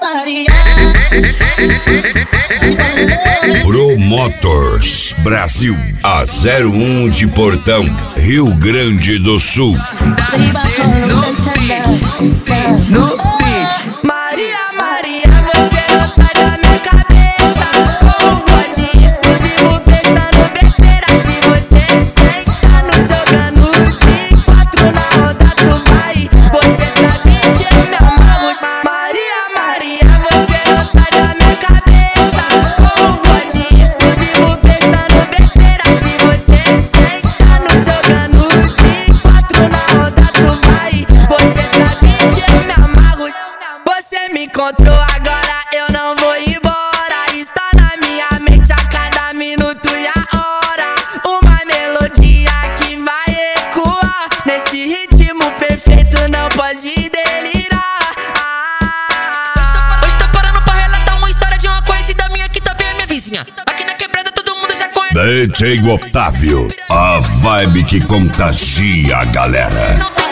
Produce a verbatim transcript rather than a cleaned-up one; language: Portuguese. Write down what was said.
Promotors Brasil, a zero um de Portão, Rio Grande do Sul. No beat. Maria, Maria, você não sai da minha cabeça. Como pode isso? Vivo pensando besteira de você. Sentando, jogando de quatro na roda, tu vai. Você sabe que eu me amarro. Maria, Maria, você não sai da minha cabeça. Como pode isso? Vivo pensando besteira de você. Sentando, jogando de quatro na roda, tu vai. Você sabe que eu me amarro. Você me encontrou agora, eu não vou embora. Está na minha mente a cada minuto e a hora. Uma melodia que vai ecoar. Nesse ritmo perfeito não pode delirar. ah. Hoje tá parando pra relatar uma história de uma conhecida minha que também é minha vizinha. Aqui na quebrada todo mundo já conhece. D J Otávio, a vibe que contagia a galera. Não tem